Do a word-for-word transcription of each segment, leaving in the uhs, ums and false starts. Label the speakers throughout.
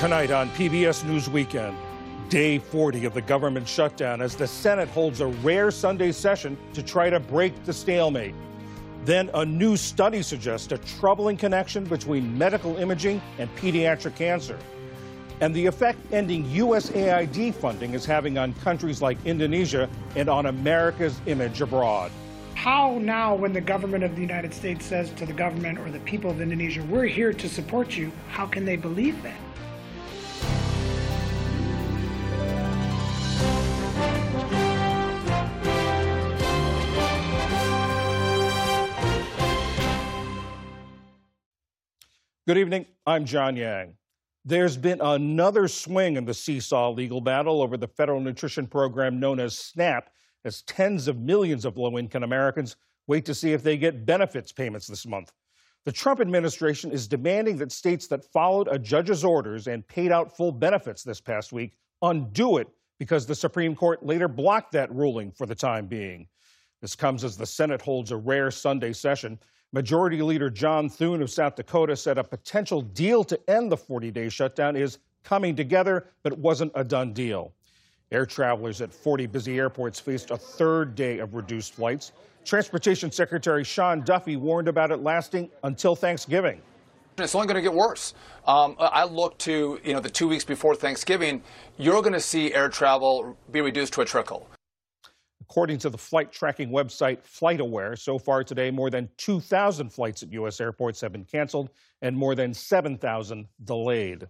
Speaker 1: Tonight on P B S News Weekend, day forty of the government shutdown as the Senate holds a rare Sunday session to try to break the stalemate. Then a new study suggests a troubling connection between medical imaging and pediatric cancer, and the effect ending U S A I D funding is having on countries like Indonesia and on America's image abroad.
Speaker 2: How now, when the government of the United States says to the government or the people of Indonesia, we're here to support you, how can they believe that?
Speaker 1: Good evening, I'm John Yang. There's been another swing in the seesaw legal battle over the federal nutrition program known as SNAP, as tens of millions of low-income Americans wait to see if they get benefits payments this month. The Trump administration is demanding that states that followed a judge's orders and paid out full benefits this past week undo it because the Supreme Court later blocked that ruling for the time being. This comes as the Senate holds a rare Sunday session. Majority Leader John Thune of South Dakota said a potential deal to end the forty-day shutdown is coming together, but wasn't a done deal. Air travelers at forty busy airports faced a third day of reduced flights. Transportation Secretary Sean Duffy warned about it lasting until Thanksgiving.
Speaker 3: It's only going to get worse. Um, I look to, you know, the two weeks before Thanksgiving, you're going to see air travel be reduced to a trickle.
Speaker 1: According to the flight tracking website FlightAware, so far today, more than two thousand flights at U S airports have been canceled and more than seven thousand delayed.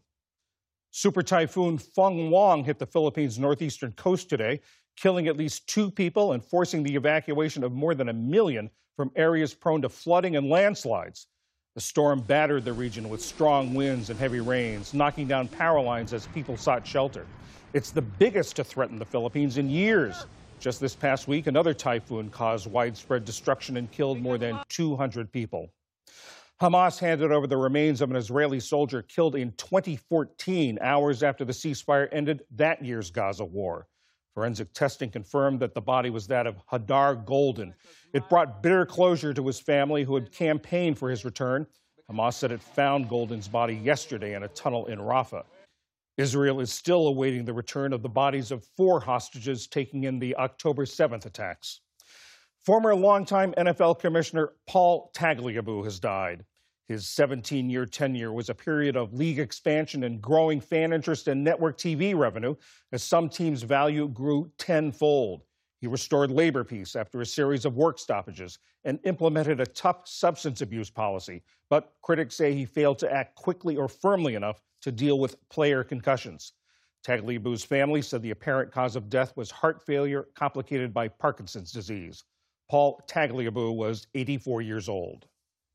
Speaker 1: Super Typhoon Feng Wang hit the Philippines' northeastern coast today, killing at least two people and forcing the evacuation of more than a million from areas prone to flooding and landslides. The storm battered the region with strong winds and heavy rains, knocking down power lines as people sought shelter. It's the biggest to threaten the Philippines in years. Just this past week, another typhoon caused widespread destruction and killed more than two hundred people. Hamas handed over the remains of an Israeli soldier killed in twenty fourteen, hours after the ceasefire ended that year's Gaza war. Forensic testing confirmed that the body was that of Hadar Golden. It brought bitter closure to his family, who had campaigned for his return. Hamas said it found Golden's body yesterday in a tunnel in Rafah. Israel is still awaiting the return of the bodies of four hostages taken in the October seventh attacks. Former longtime N F L Commissioner Paul Tagliabue has died. His seventeen-year tenure was a period of league expansion and growing fan interest in network T V revenue, as some teams' value grew tenfold. He restored labor peace after a series of work stoppages and implemented a tough substance abuse policy, but critics say he failed to act quickly or firmly enough to deal with player concussions. Tagliabue's family said the apparent cause of death was heart failure complicated by Parkinson's disease. Paul Tagliabue was eighty-four years old.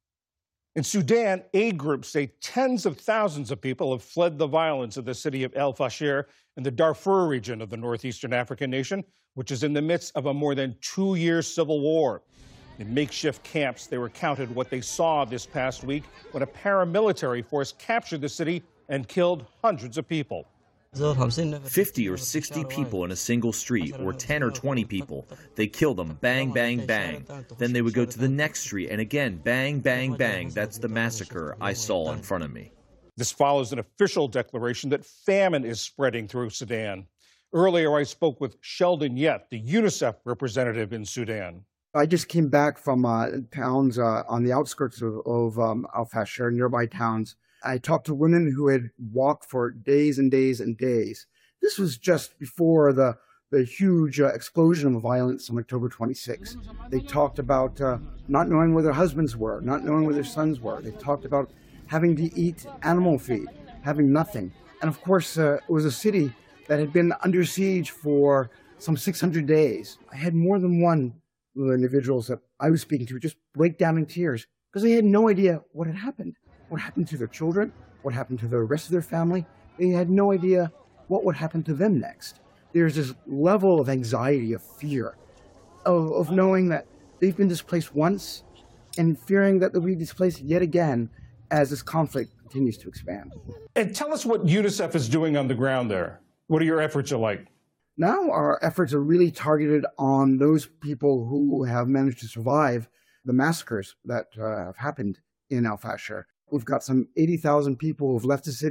Speaker 1: In Sudan, aid groups say tens of thousands of people have fled the violence of the city of El Fasher in the Darfur region of the northeastern African nation, which is in the midst of a more than two-year civil war. In makeshift camps, they recounted what they saw this past week when a paramilitary force captured the city and killed hundreds of people.
Speaker 4: fifty or sixty people in a single street, or ten or twenty people. They kill them, bang, bang, bang. Then they would go to the next street, and again, bang, bang, bang. That's the massacre I saw in front of me.
Speaker 1: This follows an official declaration that famine is spreading through Sudan. Earlier, I spoke with Sheldon Yett, the UNICEF representative in Sudan.
Speaker 5: I just came back from uh, towns uh, on the outskirts of, of um, Al Fasher, nearby towns. I talked to women who had walked for days and days and days. This was just before the, the huge uh, explosion of violence on October twenty-sixth. They talked about uh, not knowing where their husbands were, not knowing where their sons were. They talked about having to eat animal feed, having nothing. And of course, uh, it was a city that had been under siege for some six hundred days. I had more than one of the individuals that I was speaking to just break down in tears because they had no idea what had happened. What happened to their children, what happened to the rest of their family. They had no idea what would happen to them next. There's this level of anxiety, of fear, of, of knowing that they've been displaced once and fearing that they'll be displaced yet again as this conflict continues to expand.
Speaker 1: And tell us what UNICEF is doing on the ground there. What are your efforts like?
Speaker 5: Now our efforts are really targeted on those people who have managed to survive the massacres that uh, have happened in Al Fasher. We've got some eighty thousand people who've left the city.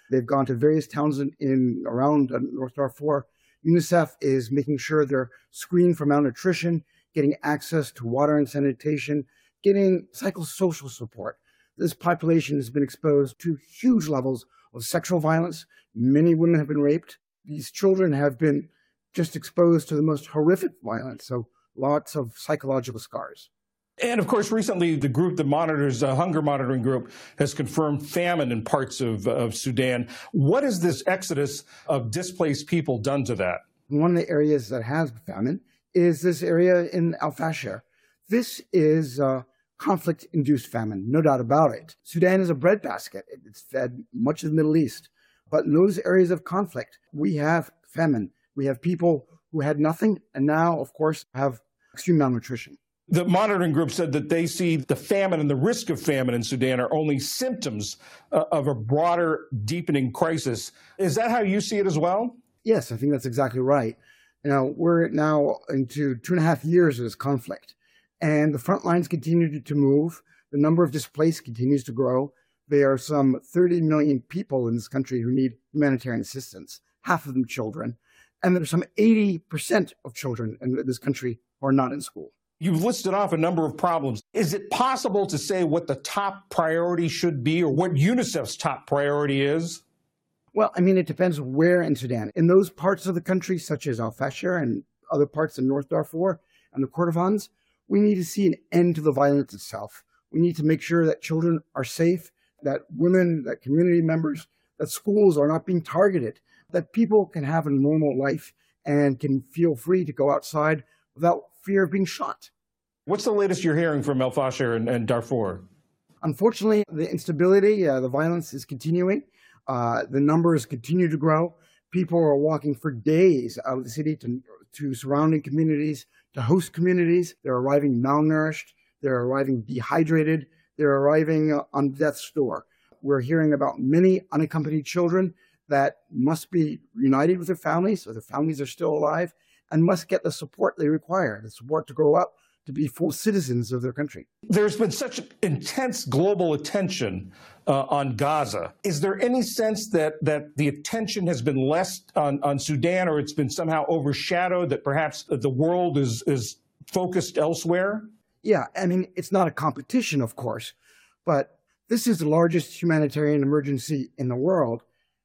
Speaker 5: They've gone to various towns in, in around uh, North Darfur. UNICEF is making sure they're screened for malnutrition, getting access to water and sanitation, getting psychosocial support. This population has been exposed to huge levels of sexual violence. Many women have been raped. These children have been just exposed to the most horrific violence, so lots of psychological scars.
Speaker 1: And of course, recently, the group that monitors, the uh, Hunger Monitoring Group, has confirmed famine in parts of, of Sudan. What has this exodus of displaced people done to that?
Speaker 5: One of the areas that has famine is this area in Al Fasher. This is uh, conflict-induced famine, no doubt about it. Sudan is a breadbasket. It's fed much of the Middle East. But in those areas of conflict, we have famine. We have people who had nothing and now, of course, have extreme malnutrition.
Speaker 1: The monitoring group said that they see the famine and the risk of famine in Sudan are only symptoms uh, of a broader, deepening crisis. Is that how you see it as well?
Speaker 5: Yes, I think that's exactly right. You know, we're now into two and a half years of this conflict, and the front lines continue to move. The number of displaced continues to grow. There are some thirty million people in this country who need humanitarian assistance, half of them children. And there's some eighty percent of children in this country who are not in school.
Speaker 1: You've listed off a number of problems. Is it possible to say what the top priority should be or what UNICEF's top priority is?
Speaker 5: Well, I mean, it depends where in Sudan. In those parts of the country, such as Al Fasher and other parts in North Darfur and the Kordofans, we need to see an end to the violence itself. We need to make sure that children are safe, that women, that community members, that schools are not being targeted, that people can have a normal life and can feel free to go outside without fear of being shot.
Speaker 1: What's the latest you're hearing from El Fasher and, and Darfur?
Speaker 5: Unfortunately, the instability, uh, the violence is continuing. Uh, the numbers continue to grow. People are walking for days out of the city to, to surrounding communities, to host communities. They're arriving malnourished. They're arriving dehydrated. They're arriving uh, on death's door. We're hearing about many unaccompanied children that must be reunited with their families, so their families are still alive, and must get the support they require, the support to grow up to be full citizens of their country.
Speaker 1: There's been such intense global attention uh, on Gaza. Is there any sense that, that the attention has been less on, on Sudan, or it's been somehow overshadowed, that perhaps the world is, is focused elsewhere?
Speaker 5: Yeah, I mean, it's not a competition, of course, but this is the largest humanitarian emergency in the world,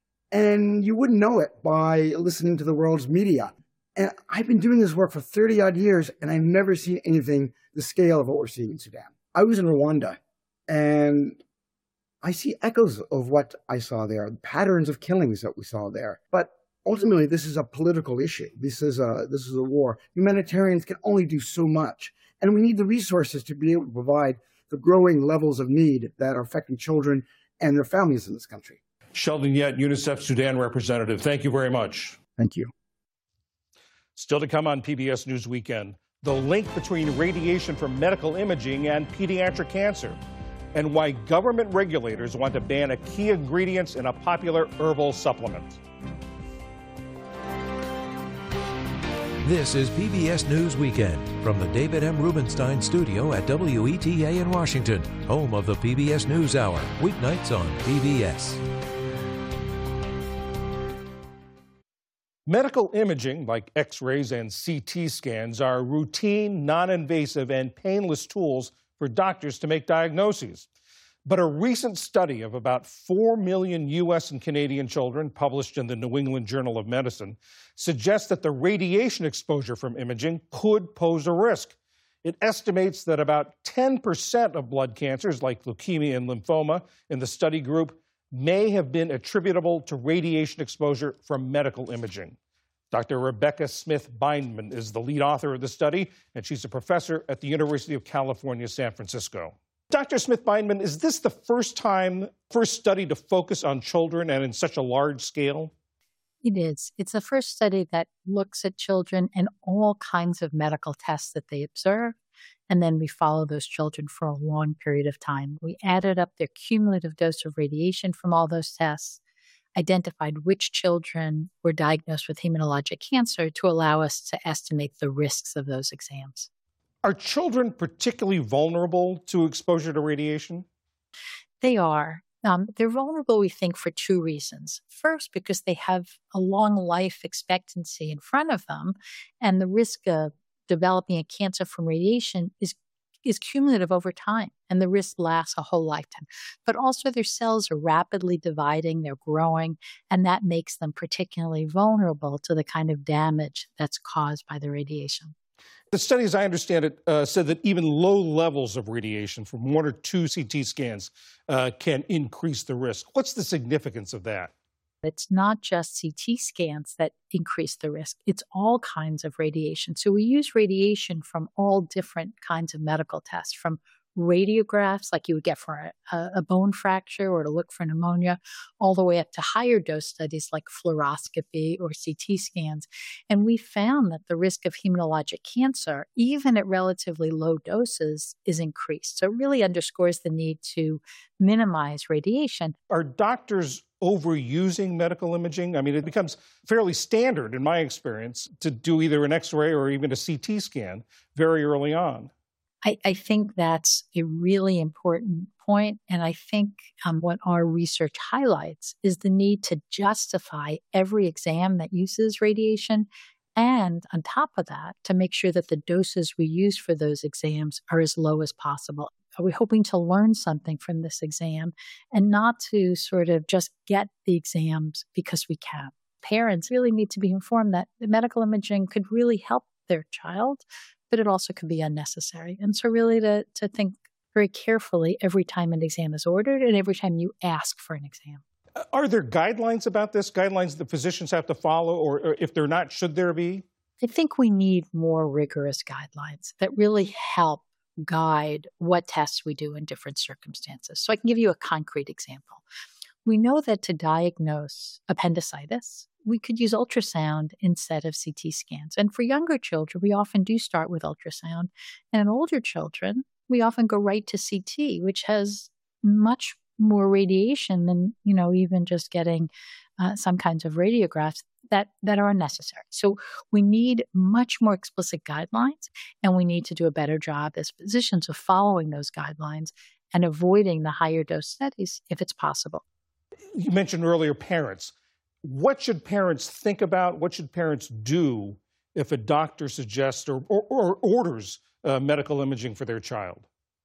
Speaker 5: and you wouldn't know it by listening to the world's media. And I've been doing this work for thirty odd years, and I've never seen anything the scale of what we're seeing in Sudan. I was in Rwanda, and I see echoes of what I saw there, patterns of killings that we saw there. But ultimately, this is a political issue. This is a, this is a war. Humanitarians can only do so much, and we need the resources to be able to provide the growing levels of need that are affecting children and their families in this country.
Speaker 1: Sheldon Yett, UNICEF Sudan representative, thank you very much.
Speaker 5: Thank you.
Speaker 1: Still to come on P B S News Weekend, the link between radiation from medical imaging and pediatric cancer, and why government regulators want to ban a key ingredient in a popular herbal supplement.
Speaker 6: This is P B S News Weekend from the David M. Rubenstein studio at W E T A in Washington, home of the P B S News Hour, weeknights on P B S.
Speaker 1: Medical imaging, like X-rays and C T scans, are routine, non-invasive, and painless tools for doctors to make diagnoses. But a recent study of about four million U S and Canadian children, published in the New England Journal of Medicine, suggests that the radiation exposure from imaging could pose a risk. It estimates that about ten percent of blood cancers, like leukemia and lymphoma, in the study group may have been attributable to radiation exposure from medical imaging. Doctor Rebecca Smith Bindman is the lead author of the study, and she's a professor at the University of California, San Francisco. Doctor Smith Bindman, is this the first time, first study to focus on children and in such a large scale?
Speaker 7: It is. It's the first study that looks at children and all kinds of medical tests that they observe, and then we follow those children for a long period of time. We added up their cumulative dose of radiation from all those tests, identified which children were diagnosed with hematologic cancer to allow us to estimate the risks of those exams.
Speaker 1: Are children particularly vulnerable to exposure to radiation?
Speaker 7: They are. Um, they're vulnerable, we think, for two reasons. First, because they have a long life expectancy in front of them, and the risk of developing a cancer from radiation is is cumulative over time, and the risk lasts a whole lifetime. But also their cells are rapidly dividing, they're growing, and that makes them particularly vulnerable to the kind of damage that's caused by the radiation.
Speaker 1: The study, as I understand it, uh, said that even low levels of radiation from one or two C T scans uh, can increase the risk. What's the significance of that?
Speaker 7: It's not just C T scans that increase the risk. It's all kinds of radiation. So we use radiation from all different kinds of medical tests, from radiographs like you would get for a, a bone fracture or to look for pneumonia, all the way up to higher dose studies like fluoroscopy or C T scans. And we found that the risk of hematologic cancer, even at relatively low doses, is increased. So it really underscores the need to minimize radiation.
Speaker 1: Are doctors overusing medical imaging? I mean, it becomes fairly standard, in my experience, to do either an X-ray or even a C T scan very early on.
Speaker 7: I, I think that's a really important point, and I think um, what our research highlights is the need to justify every exam that uses radiation, and on top of that, to make sure that the doses we use for those exams are as low as possible. Are we hoping to learn something from this exam and not to sort of just get the exams because we can? Parents really need to be informed that the medical imaging could really help their child, but it also could be unnecessary. And so really to, to think very carefully every time an exam is ordered and every time you ask for an exam.
Speaker 1: Are there guidelines about this, guidelines that physicians have to follow, or, or if they're not, should there be?
Speaker 7: I think we need more rigorous guidelines that really help guide what tests we do in different circumstances. So I can give you a concrete example. We know that to diagnose appendicitis, we could use ultrasound instead of C T scans. And for younger children, we often do start with ultrasound. And in older children, we often go right to C T, which has much more radiation than, you know, even just getting uh, some kinds of radiographs that, that are unnecessary. So we need much more explicit guidelines, and we need to do a better job as physicians of following those guidelines and avoiding the higher dose studies if it's possible.
Speaker 1: You mentioned earlier parents. What should parents think about? What should parents do if a doctor suggests or, or, or orders uh, medical imaging for their child?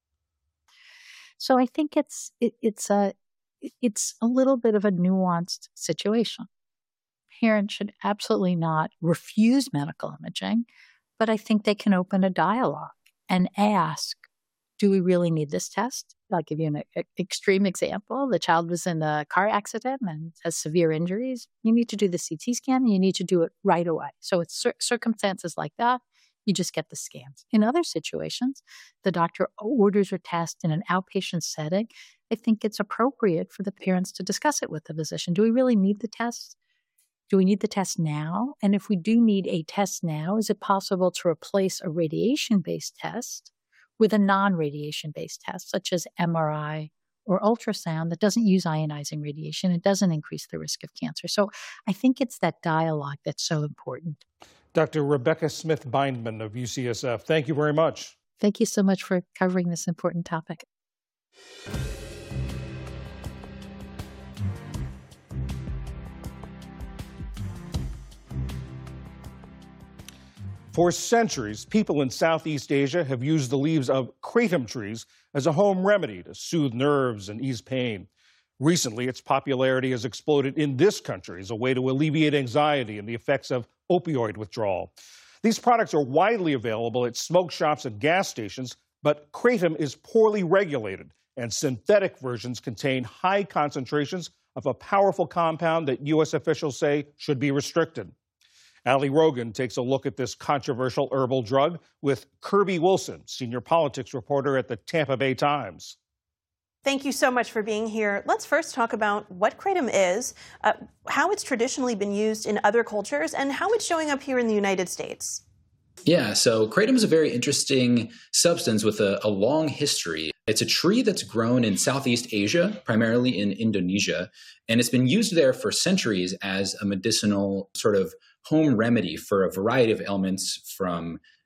Speaker 7: So I think it's it, it's a it's a little bit of a nuanced situation. Parents should absolutely not refuse medical imaging, but I think they can open a dialogue and ask, do we really need this test? I'll give you an a, extreme example. The child was in a car accident and has severe injuries. You need to do the C T scan, and you need to do it right away. So it's cir- circumstances like that, you just get the scans. In other situations, the doctor orders a test in an outpatient setting. I think it's appropriate for the parents to discuss it with the physician. Do we really need the test? Do we need the test now? And if we do need a test now, is it possible to replace a radiation-based test with a non-radiation-based test, such as M R I or ultrasound, that doesn't use ionizing radiation? It doesn't increase the risk of cancer. So I think it's that dialogue that's so important.
Speaker 1: Doctor Rebecca Smith-Bindman of U C S F, thank you very much.
Speaker 7: Thank you so much for covering this important topic.
Speaker 1: For centuries, people in Southeast Asia have used the leaves of kratom trees as a home remedy to soothe nerves and ease pain. Recently, its popularity has exploded in this country as a way to alleviate anxiety and the effects of opioid withdrawal. These products are widely available at smoke shops and gas stations, but kratom is poorly regulated, and synthetic versions contain high concentrations of a powerful compound that U S officials say should be restricted. Ali Rogan takes a look at this controversial herbal drug with Kirby Wilson, senior politics reporter at the Tampa Bay Times.
Speaker 8: Thank you so much for being here. Let's first talk about what kratom is, uh, how it's traditionally been used in other cultures, and how it's showing up here in the United States.
Speaker 9: Yeah, so kratom is a very interesting substance with a, a long history. It's a tree that's grown in Southeast Asia, primarily in Indonesia, and it's been used there for centuries as a medicinal sort of home remedy for a variety of ailments, from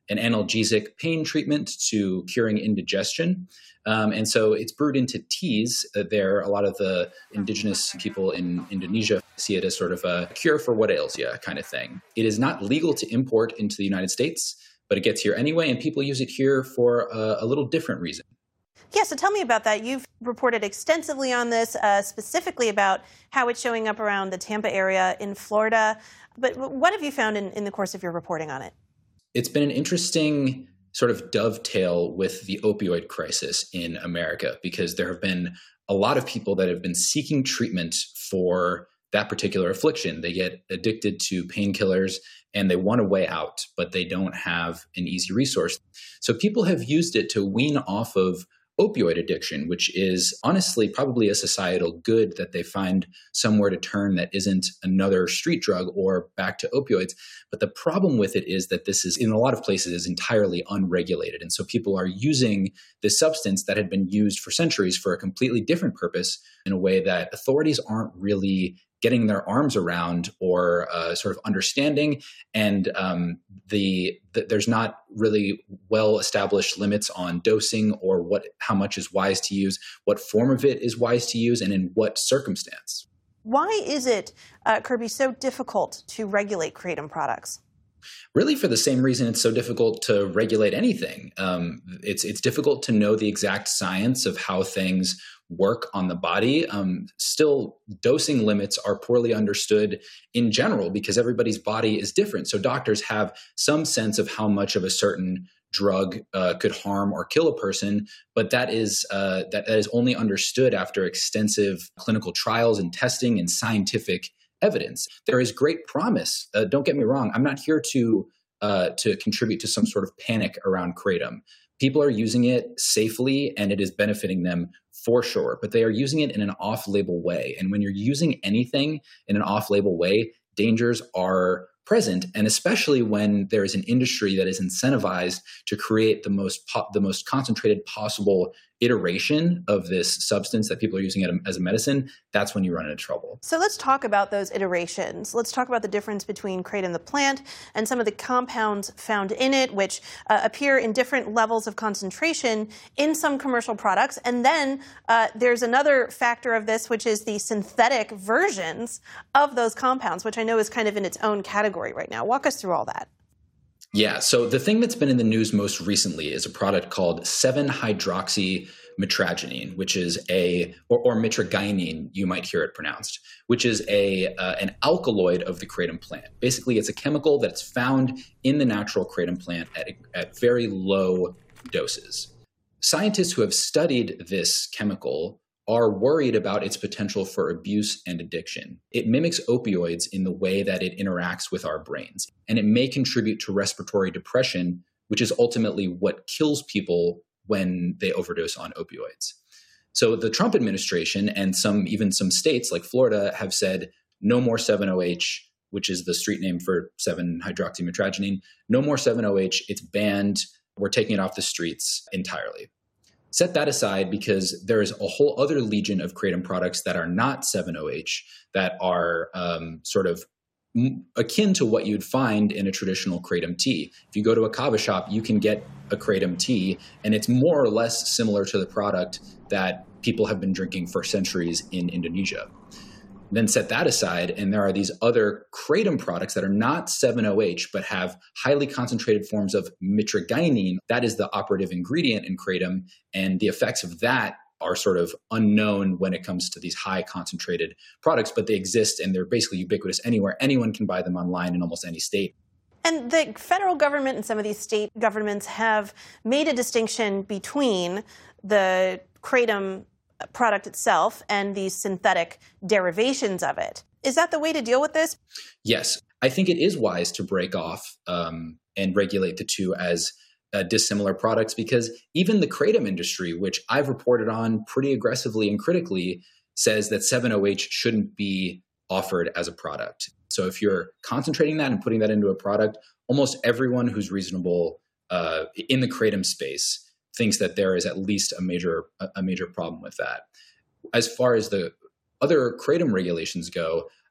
Speaker 9: an analgesic pain treatment to curing indigestion. Um, and so it's brewed into teas. Uh, there, a lot of the indigenous people in Indonesia see it as sort of a cure for what ails you kind of thing. It is not legal to import into the United States, but it gets here anyway, and people use it here for a, a little different reason.
Speaker 8: Yeah, so tell me about that. You've reported extensively on this, uh, specifically about how it's showing up around the Tampa area in Florida. But what have you found in, in the course of your reporting on it?
Speaker 9: It's been an interesting sort of dovetail with the opioid crisis in America, because there have been a lot of people that have been seeking treatment for that particular affliction. They get addicted to painkillers and they want a way out, but they don't have an easy resource. So people have used it to wean off of opioid addiction, which is honestly probably a societal good that they find somewhere to turn that isn't another street drug or back to opioids. But the problem with it is that this is, in a lot of places, is entirely unregulated. And so people are using this substance that had been used for centuries for a completely different purpose in a way that authorities aren't really getting their arms around or uh, sort of understanding. And um, the, the there's not really well-established limits on dosing or what how much is wise to use, what form of it is wise to use, and in what circumstance.
Speaker 8: Why is it, uh, Kirby, so difficult to regulate kratom products?
Speaker 9: Really, for the same reason it's so difficult to regulate anything. Um, it's it's difficult to know the exact science of how things work on the body. Um, still, dosing limits are poorly understood in general because everybody's body is different. So doctors have some sense of how much of a certain drug uh, could harm or kill a person, but that is uh, that, that is only understood after extensive clinical trials and testing and scientific evidence. There is great promise. Uh, don't get me wrong. I'm not here to uh, to contribute to some sort of panic around kratom. People are using it safely and it is benefiting them for sure, but they are using it in an off-label way. And when you're using anything in an off-label way, dangers are present, and especially when there is an industry that is incentivized to create the most po- the most concentrated possible iteration of this substance that people are using it as a medicine, that's when you run into trouble.
Speaker 8: So let's talk about those iterations. Let's talk about the difference between kratom the plant and some of the compounds found in it, which uh, appear in different levels of concentration in some commercial products. And then uh, there's another factor of this, which is the synthetic versions of those compounds, which I know is kind of in its own category right now. Walk us through all that.
Speaker 9: Yeah, so the thing that's been in the news most recently is a product called seven hydroxy mitragynine, which is a, or, or mitragynine, you might hear it pronounced, which is a uh, an alkaloid of the kratom plant. Basically, it's a chemical that's found in the natural kratom plant at, at very low doses. Scientists who have studied this chemical are worried about its potential for abuse and addiction. It mimics opioids in the way that it interacts with our brains, and it may contribute to respiratory depression, which is ultimately what kills people when they overdose on opioids. So the Trump administration and some even some states like Florida have said no more seven O H, which is the street name for seven hydroxy mitragynine, no more seven O H, it's banned, we're taking it off the streets entirely. Set that aside because there is a whole other legion of kratom products that are not seven O H that are um, sort of m- akin to what you'd find in a traditional kratom tea. If you go to a kava shop, you can get a kratom tea, and it's more or less similar to the product that people have been drinking for centuries in Indonesia. Then set that aside, and there are these other kratom products that are not seven O H, but have highly concentrated forms of mitragynine. That is the operative ingredient in kratom, and the effects of that are sort of unknown when it comes to these high concentrated products, but they exist and they're basically ubiquitous anywhere. Anyone can buy them online in almost any state.
Speaker 8: And the federal government and some of these state governments have made a distinction between the kratom product itself and these synthetic derivations of it. Is that the way to deal with this?
Speaker 9: Yes. I think it is wise to break off um, and regulate the two as uh, dissimilar products, because even the kratom industry, which I've reported on pretty aggressively and critically, says that seven O H shouldn't be offered as a product. So if you're concentrating that and putting that into a product, almost everyone who's reasonable uh, in the kratom space thinks that there is at least a major a major problem with that. As far as the other kratom regulations go,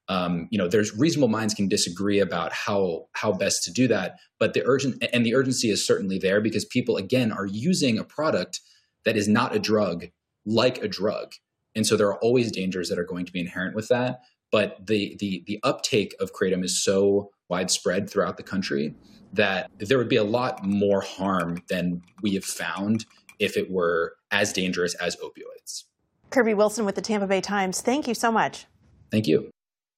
Speaker 9: Um, you know, there's reasonable minds can disagree about how how best to do that, but the urgent and the urgency is certainly there because people, again, are using a product that is not a drug like a drug. And so there are always dangers that are going to be inherent with that. But the the the uptake of kratom is so widespread throughout the country that there would be a lot more harm than we have found if it were as dangerous as opioids.
Speaker 8: Kirby Wilson with the Tampa Bay Times. Thank you so much.
Speaker 9: Thank you.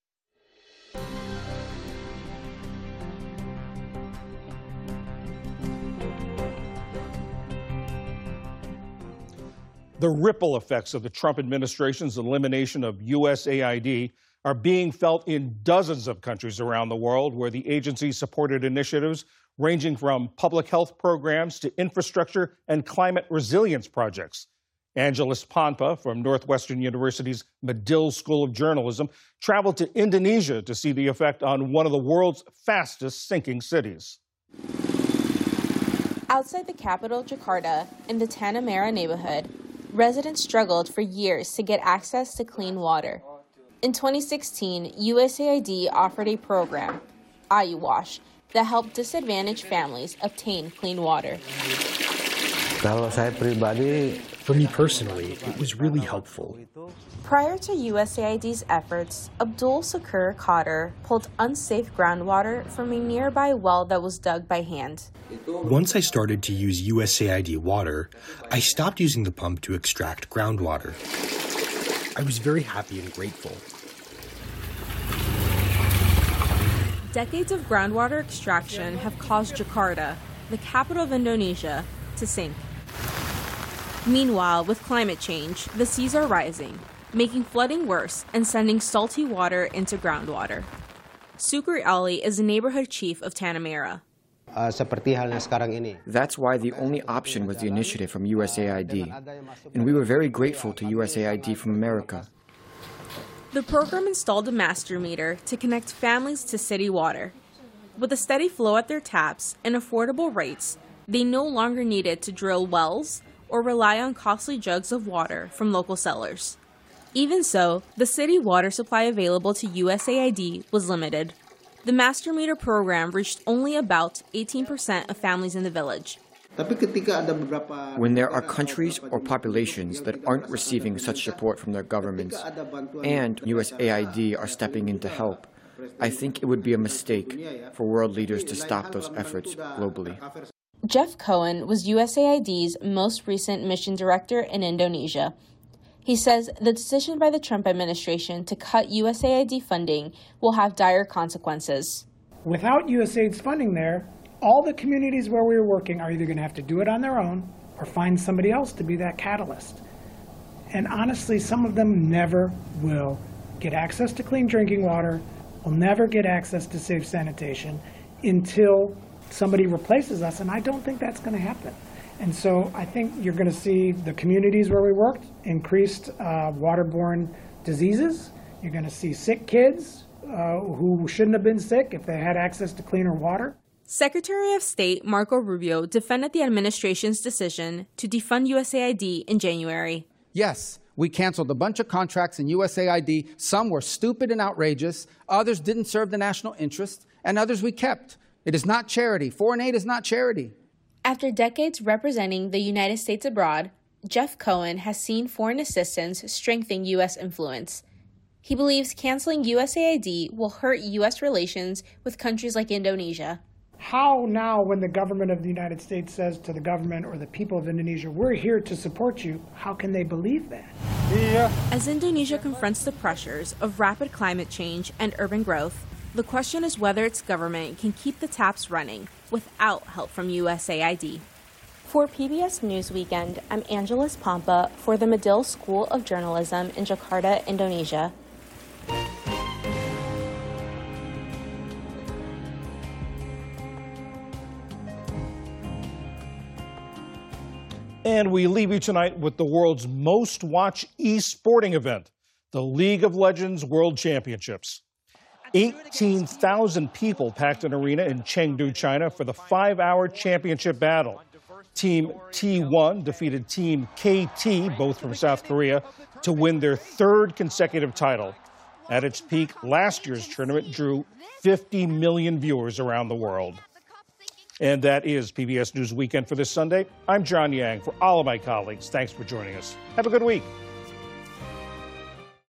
Speaker 1: The ripple effects of the Trump administration's elimination of U S A I D are being felt in dozens of countries around the world where the agency supported initiatives ranging from public health programs to infrastructure and climate resilience projects. Angeles Pampa from Northwestern University's Medill School of Journalism traveled to Indonesia to see the effect on one of the world's fastest sinking cities.
Speaker 10: Outside the capital, Jakarta, in the Tanah Merah neighborhood, residents struggled for years to get access to clean water. In twenty sixteen, U S A I D offered a program, Ayu Wash, that helped disadvantaged families obtain clean water.
Speaker 11: For me personally, it was really helpful.
Speaker 10: Prior to U S A I D's efforts, Abdul Sukur Khader pulled unsafe groundwater from a nearby well that was dug by hand.
Speaker 11: Once I started to use U S A I D water, I stopped using the pump to extract groundwater. I was very happy and grateful.
Speaker 10: Decades of groundwater extraction have caused Jakarta, the capital of Indonesia, to sink. Meanwhile, with climate change, the seas are rising, making flooding worse and sending salty water into groundwater. Sukri Ali is the neighborhood chief of Tanah Merah.
Speaker 12: That's why the only option was the initiative from U S A I D, and we were very grateful to U S A I D from America.
Speaker 10: The program installed a master meter to connect families to city water. With a steady flow at their taps and affordable rates, they no longer needed to drill wells or rely on costly jugs of water from local sellers. Even so, the city water supply available to U S A I D was limited. The master meter program reached only about eighteen percent of families in the village.
Speaker 12: When there are countries or populations that aren't receiving such support from their governments, and U S A I D are stepping in to help, I think it would be a mistake for world leaders to stop those efforts globally.
Speaker 10: Jeff Cohen was U S A I D's most recent mission director in Indonesia. He says the decision by the Trump administration to cut U S A I D funding will have dire consequences.
Speaker 2: Without U S A I D's funding there, all the communities where we were working are either going to have to do it on their own or find somebody else to be that catalyst. And honestly, some of them never will get access to clean drinking water, will never get access to safe sanitation until somebody replaces us, and I don't think that's going to happen. And so I think you're going to see the communities where we worked increased uh, waterborne diseases. You're going to see sick kids uh, who shouldn't have been sick if they had access to cleaner water.
Speaker 10: Secretary of State Marco Rubio defended the administration's decision to defund U S A I D in January.
Speaker 13: Yes, we canceled a bunch of contracts in U S A I D. Some were stupid and outrageous. Others didn't serve the national interest, and others we kept. It is not charity. Foreign aid is not charity.
Speaker 10: After decades representing the United States abroad, Jeff Cohen has seen foreign assistance strengthen U S influence. He believes canceling U S A I D will hurt U S relations with countries like Indonesia.
Speaker 2: How now, when the government of the United States says to the government or the people of Indonesia, we're here to support you, how can they believe that?
Speaker 10: Yeah. As Indonesia confronts the pressures of rapid climate change and urban growth, the question is whether its government can keep the taps running without help from U S A I D. For P B S News Weekend, I'm Angeles Pampa for the Medill School of Journalism in Jakarta, Indonesia.
Speaker 1: And we leave you tonight with the world's most watched e-sporting event, the League of Legends World Championships. eighteen thousand people packed an arena in Chengdu, China for the five-hour championship battle. Team T one defeated Team K T, both from South Korea, to win their third consecutive title. At its peak, last year's tournament drew fifty million viewers around the world. And that is P B S News Weekend for this Sunday. I'm John Yang. For all of my colleagues, thanks for joining us. Have a good week.